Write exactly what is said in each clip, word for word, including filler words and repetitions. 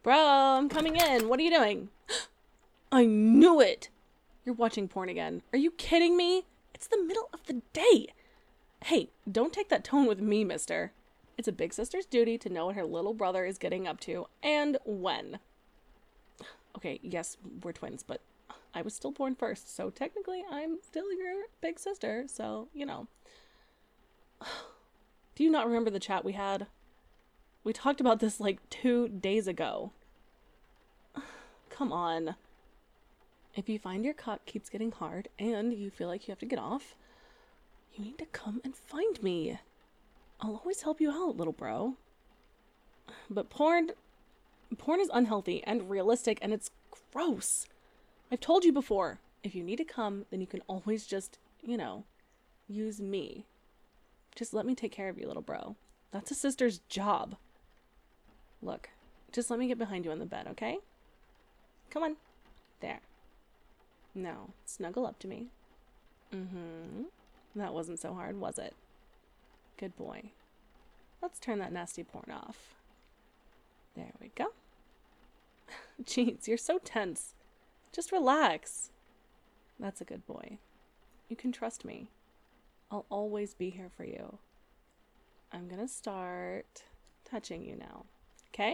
Bro, I'm coming in. What are you doing? I knew it. You're watching porn again. Are you kidding me? It's the middle of the day. Hey, don't take that tone with me, mister. It's a big sister's duty to know what her little brother is getting up to and when. Okay, yes, we're twins, but I was still born first, so technically I'm still your big sister, so, you know. Do you not remember the chat we had? We talked about this like two days ago. Come on. If you find your cock keeps getting hard and you feel like you have to get off, you need to come and find me. I'll always help you out, little bro. But porn... Porn is unhealthy and realistic, and it's gross. I've told you before, if you need to come, then you can always just, you know, use me. Just let me take care of you, little bro. That's a sister's job. Look, just let me get behind you on the bed, okay? Come on. There. Now, snuggle up to me. Mm-hmm. That wasn't so hard, was it? Good boy. Let's turn that nasty porn off. There we go. Jeez, you're so tense. Just relax. That's a good boy. You can trust me. I'll always be here for you. I'm gonna start touching you now. Okay?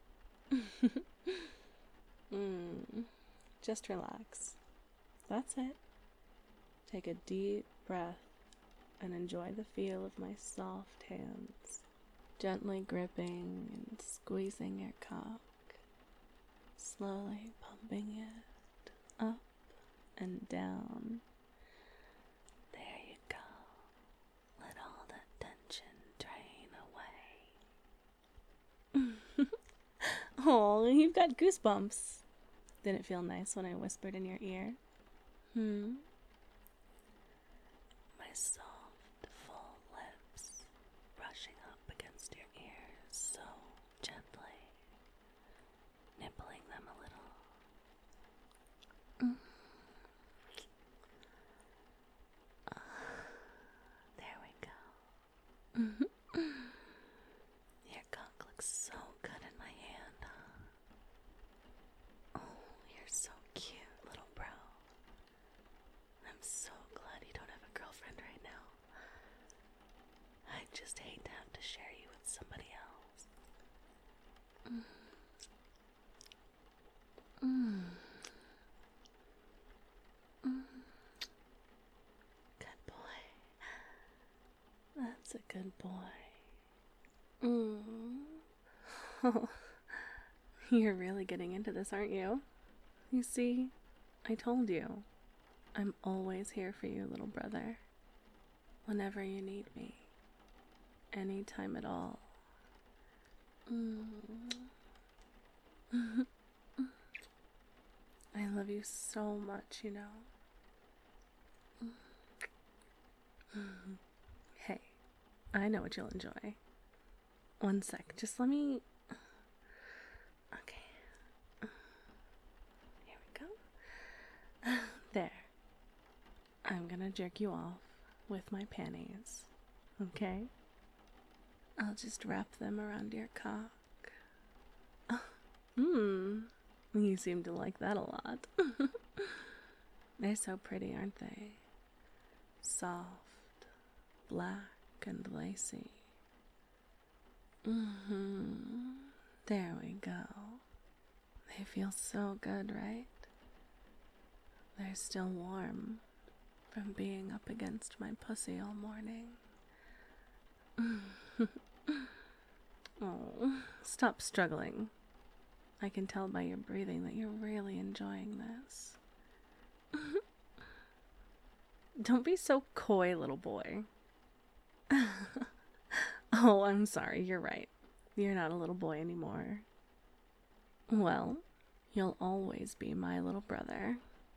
mm, just relax. That's it. Take a deep breath and enjoy the feel of my soft hands, gently gripping and squeezing your cock, slowly pumping it up and down. There you go. Let all the tension drain away. Oh, you've got goosebumps. Did it feel nice when I whispered in your ear? Hmm? My soft, full lips brushing up against your ears so gently, nibbling them a little. Mm. Uh, there we go. Mm-hmm. Your cock looks so good in my hand, huh? Oh, you're so cute, little bro. I'm so glad you don't have a girlfriend right now. I just hate to have to share you with somebody else. Mm. Mm. Mm. Good boy. That's a good boy. Mm. Oh, you're really getting into this, aren't you? You see, I told you. I'm always here for you, little brother. Whenever you need me. Anytime at all. Mm. I love you so much, you know. Hey, I know what you'll enjoy. One sec, just let me... Okay. Here we go. There. I'm gonna jerk you off with my panties. Okay? I'll just wrap them around your cock. Hmm. You seem to like that a lot. They're so pretty, aren't they? Soft, black, and lacy. Mm-hmm. There we go. They feel so good, right? They're still warm from being up against my pussy all morning. Oh, stop struggling. I can tell by your breathing that you're really enjoying this. Don't be so coy, little boy. Oh, I'm sorry, you're right. You're not a little boy anymore. Well, you'll always be my little brother.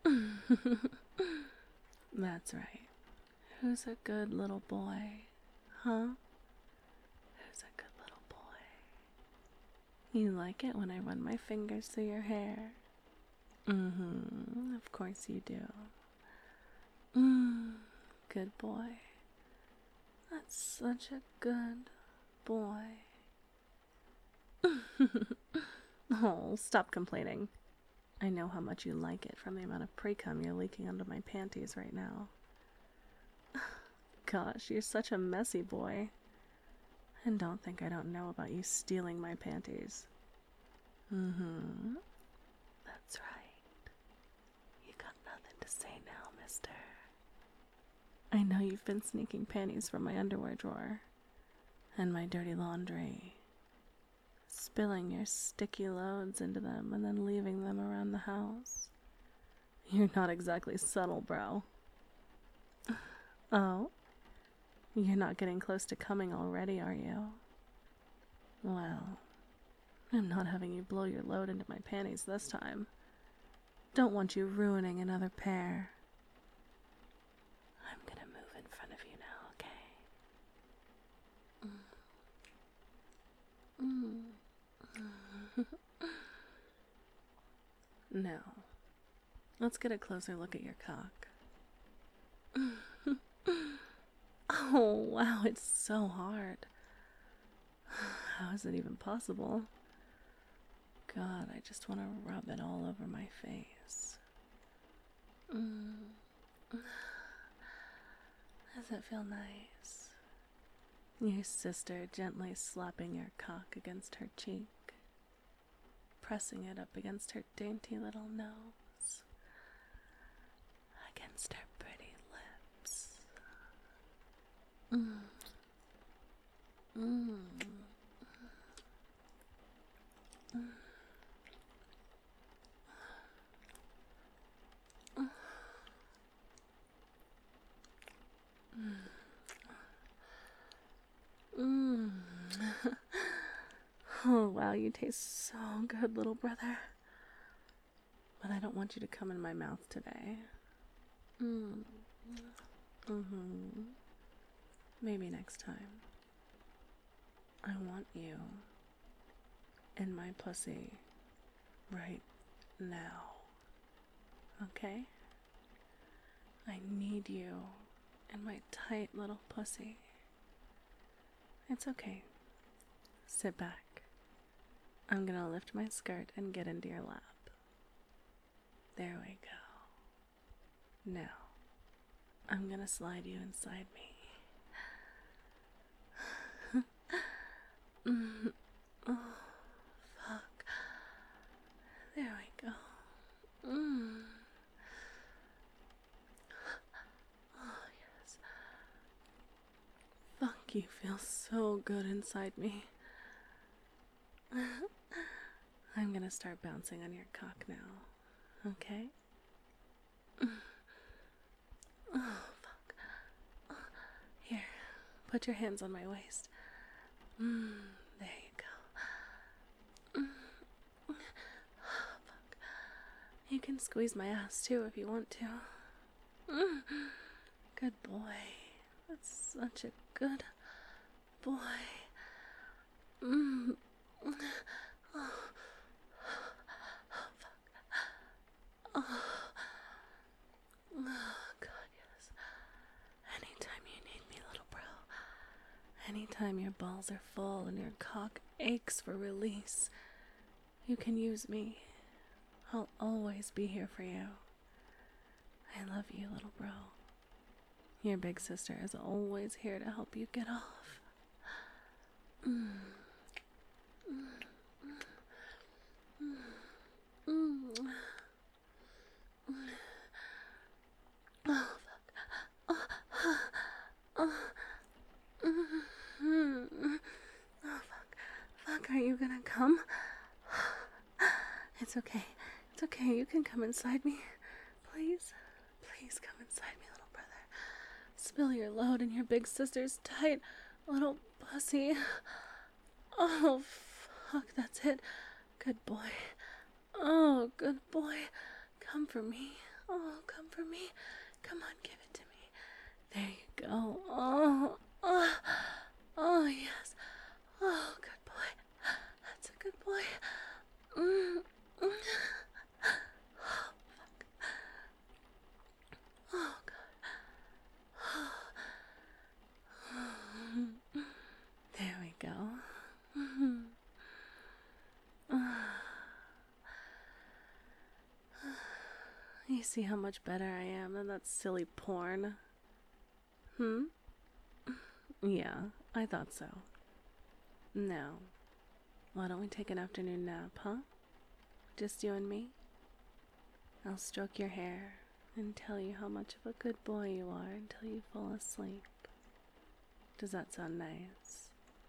That's right. Who's a good little boy? Huh? Who's a good little boy? You like it when I run my fingers through your hair? Mm-hmm. Of course you do. Mm, good boy. That's such a good boy. Oh, stop complaining. I know how much you like it from the amount of pre-cum you're leaking onto my panties right now. Gosh, you're such a messy boy. And don't think I don't know about you stealing my panties. Mm-hmm. That's right. You got nothing to say now, mister. I know you've been sneaking panties from my underwear drawer and my dirty laundry, spilling your sticky loads into them and then leaving them around the house. You're not exactly subtle, bro. Oh? You're not getting close to coming already, are you? Well, I'm not having you blow your load into my panties this time. Don't want you ruining another pair. I'm gonna move in front of you now, okay? Mm. Mm. Now, let's get a closer look at your cock. Oh, wow, it's so hard. How is it even possible? God, I just want to rub it all over my face. Mm. Does it feel nice? Your sister gently slapping your cock against her cheek, pressing it up against her dainty little nose, against her pretty lips. Mm. Mm. Mm. Mm. Oh, wow, you taste so good, little brother. But I don't want you to come in my mouth today. Mm. Mm-hmm. Maybe next time. I want you in my pussy right now. Okay? I need you in my tight little pussy. It's okay. Sit back. I'm gonna lift my skirt and get into your lap. There we go. Now, I'm gonna slide you inside me. Mm. Oh, fuck. There we go. Mm. Oh, yes. Fuck, you feel so good inside me. I'm gonna start bouncing on your cock now, okay? Oh, fuck. Here, put your hands on my waist. Mm, there you go. Mm. Oh, fuck. You can squeeze my ass too if you want to. Mm. Good boy. That's such a good boy. Mm. Oh. Oh, fuck. Oh. Oh, God, yes. Anytime you need me, little bro. Anytime your balls are full and your cock aches for release, you can use me. I'll always be here for you. I love you, little bro. Your big sister is always here to help you get off. Mm. Mm. Mm. Mm. Oh, fuck. Oh, oh. Mm. Oh, fuck. Fuck, are you gonna come? It's okay. It's okay. You can come inside me. Please. Please come inside me, little brother. Spill your load in your big sister's tight little pussy. Oh, fuck. That's it. Good boy. Oh, good boy. Come for me. Oh, come for me. Come on, give it to me. There you go. Oh, oh, oh, yes. Oh, good boy. That's a good boy. Mm, mm. Oh, fuck. Oh, God. There we go. see how much better I am than that silly porn? Hmm? Yeah, I thought so. Now, why don't we take an afternoon nap, huh? Just you and me? I'll stroke your hair and tell you how much of a good boy you are until you fall asleep. Does that sound nice?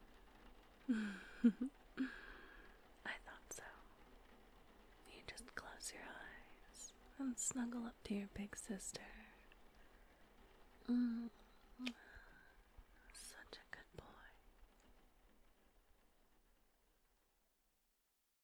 I thought so. You just close your eyes and snuggle up to your big sister. Mm.